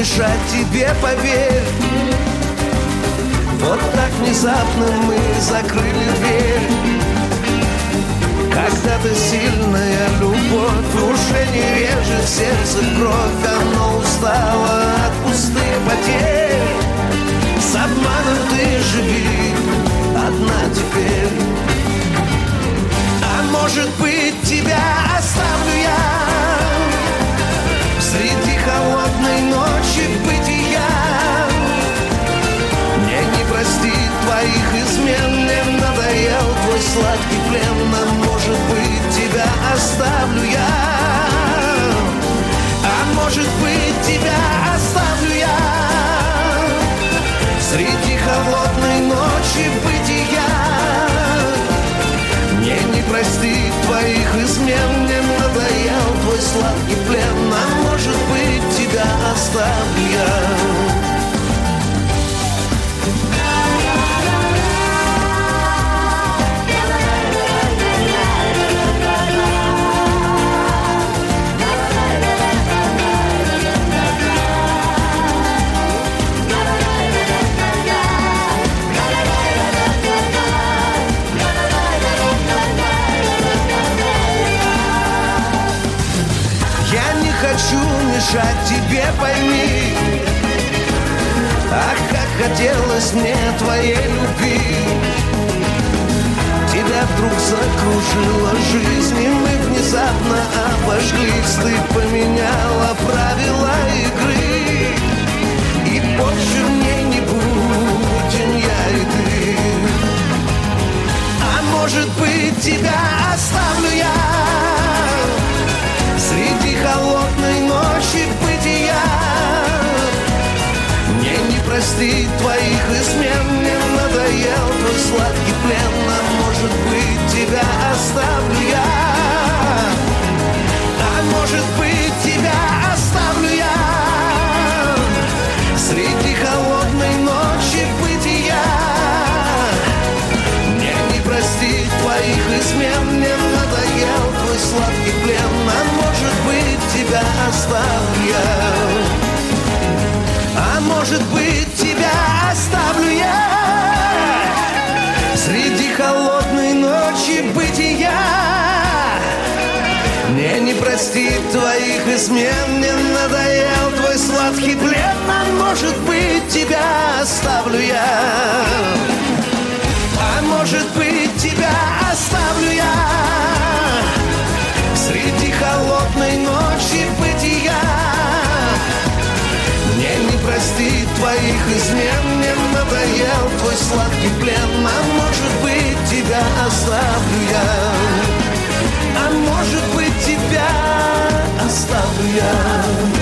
мешать тебе, поверь. Вот так внезапно мы закрыли дверь. Когда-то сильная любовь уже не режет сердце кровь. Оно устало от пустых потерь. С обманом ты живи одна теперь. А может быть, тебя оставлю я среди холодной ночи бытия. Мне не простить твоих измен, мне надоел твой сладкий плен. А может быть, тебя оставлю я. А может быть, тебя оставлю я среди холодной ночи бытия. Мне не простить твоих измен, мне надоел твой сладкий плен. А может быть, тебя оставлю я. Хочу мешать тебе, пойми. Ах, как хотелось мне твоей любви. Тебя вдруг закружила жизнь, и мы внезапно обожглись. Ты поменяла правила игры, и больше мне не будем я и ты. А может быть, тебя оставлю я среди холодной ночи бытия. Мне не простить твоих измен, мне надоел твой сладкий плен. А может быть, тебя оставлю я. А может быть, тебя оставлю я среди холодной ночи бытия. Мне не простить твоих измен, мне надоел твой сладкий плен. А может быть, тебя оставлю я. А может быть, тебя оставлю я среди холодной ночи бытия. Мне не простить твоих измен, мне надоел твой сладкий плен. А может быть, тебя оставлю я. А может быть, тебя оставлю я среди холодной ночи бытия. Мне не простить твоих измен, мне надоел твой сладкий плен. А может быть, тебя оставлю я. А может быть, тебя оставлю я.